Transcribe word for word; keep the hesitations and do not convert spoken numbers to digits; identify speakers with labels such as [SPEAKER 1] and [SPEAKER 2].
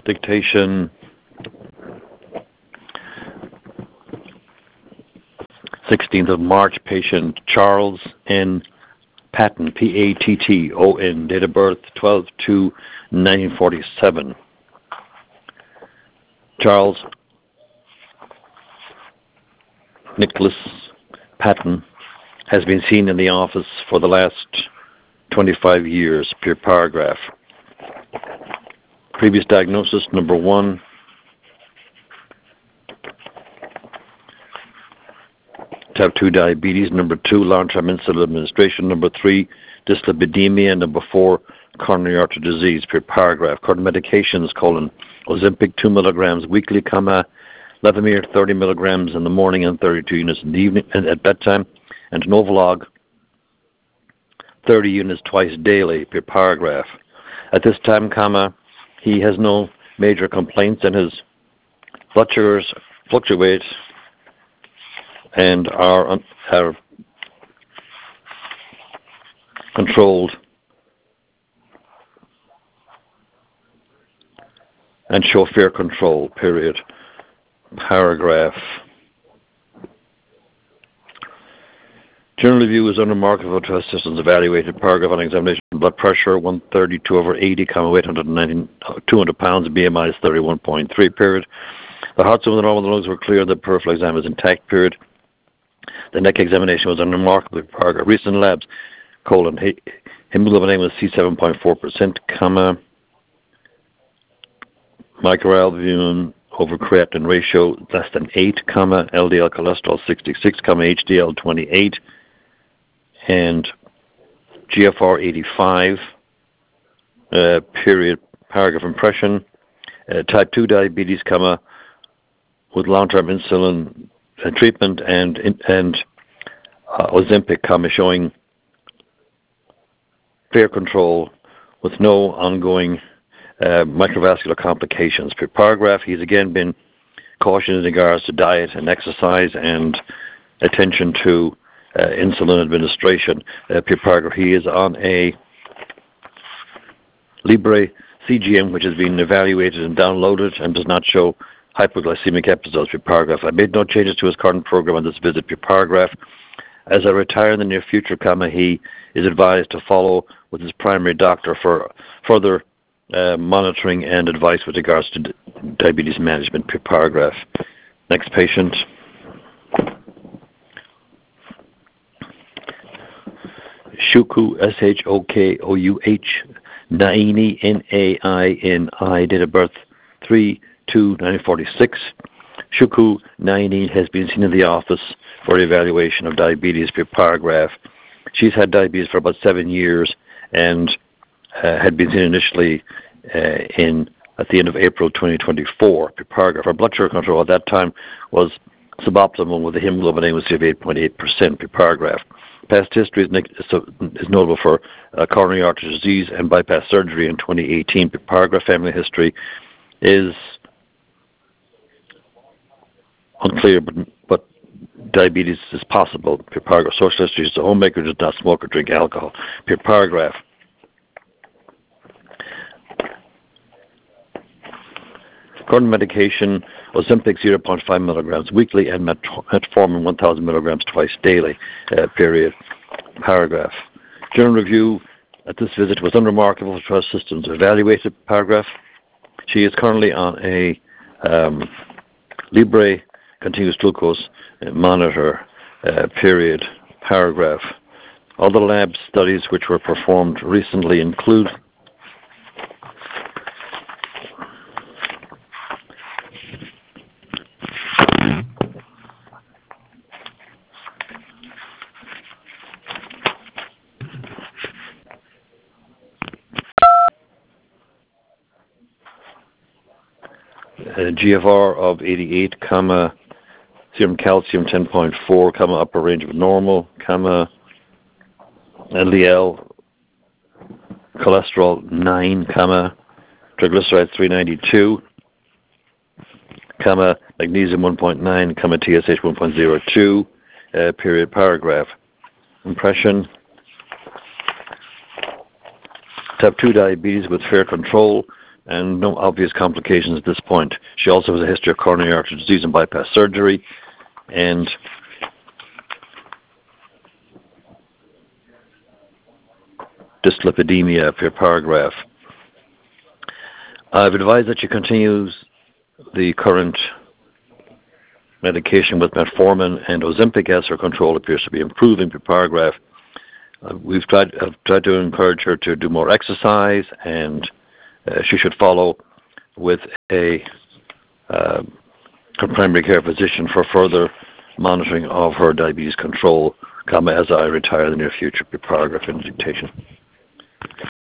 [SPEAKER 1] Dictation sixteenth of March, patient Charles N. Patton, P A T T O N, date of birth twelve two nineteen forty-seven. Charles Nicholas Patton has been seen in the office for the last twenty-five years, per paragraph. Previous diagnosis, number one, type two diabetes, number two, long-term insulin administration, number three, dyslipidemia, number four, coronary artery disease, per paragraph. Current medications, colon, Ozempic two milligrams weekly, comma, Levemir thirty milligrams in the morning and thirty-two units in the evening and at bedtime, and Novolog thirty units twice daily, per paragraph. At this time, comma, he has no major complaints and his blood sugars fluctuate and are, are controlled and show fair control, period. Paragraph. General review is unremarkable to assistants evaluated. Paragraph on examination. Blood pressure one thirty-two over eighty, weight one hundred nineteen, two hundred pounds, B M I is thirty-one point three, period. The heart zone and all of the lungs were clear, the peripheral exam is intact, period. The neck examination was unremarkable. Paragraph. Recent labs, colon, hemoglobin A was C seven point four percent, comma, microalbumin over creatinine ratio less than eight, comma, L D L cholesterol sixty-six, comma, H D L twenty-eight, and G F R eighty-five, uh, period. Paragraph. Impression, uh, type two diabetes, comma, with long-term insulin uh, treatment and and uh, Ozempic, comma, showing fair control with no ongoing uh, microvascular complications. Per paragraph, he's again been cautioned in regards to diet and exercise and attention to uh, insulin administration. Uh, per paragraph, he is on a Libre C G M, which has been evaluated and downloaded and does not show hypoglycemic episodes. Per paragraph. I made no changes to his current program on this visit. Per paragraph. As I retire in the near future, comma, he is advised to follow with his primary doctor for further uh, monitoring and advice with regards to d- diabetes management. Per paragraph. Next patient. Shukouh, S H O K O U H, Naini, N A I N I, date of birth three two nineteen forty-six. Shukouh Naini has been seen in the office for evaluation of diabetes. Per paragraph. She's had diabetes for about seven years and uh, had been seen initially uh, in at the end of April twenty twenty-four. Per paragraph. Her blood sugar control at that time was suboptimal with a hemoglobin A one C of eight point eight percent. Per paragraph. Past history is, is notable for uh, coronary artery disease and bypass surgery in twenty eighteen. Per paragraph. Family history is unclear, but, but diabetes is possible. Per paragraph. Social history is a homemaker, does not smoke or drink alcohol. Per paragraph. Current medication, Ozempic zero point five milligrams weekly and metformin one thousand milligrams twice daily, uh, period. Paragraph. General review at this visit was unremarkable for trust systems evaluated. Paragraph. She is currently on a um, Libre continuous glucose monitor, uh, period. Paragraph. Other lab studies which were performed recently include Uh, G F R of eighty-eight, comma, serum calcium ten point four, comma, upper range of normal, comma, L D L cholesterol nine, comma, triglycerides three ninety-two, comma, magnesium one point nine, comma, T S H one point zero two, uh, period. Paragraph. Impression. Type two diabetes with fair control. and no obvious complications at this point. She also has a history of coronary artery disease and bypass surgery, and dyslipidemia per paragraph. I've advised that she continues the current medication with metformin and Ozempic, as her control appears to be improving per paragraph. Uh, we've tried, I've tried to encourage her to do more exercise, and uh, she should follow with a uh, her primary care physician for further monitoring of her diabetes control, comma, as I retire in the near future, per paragraph in dictation.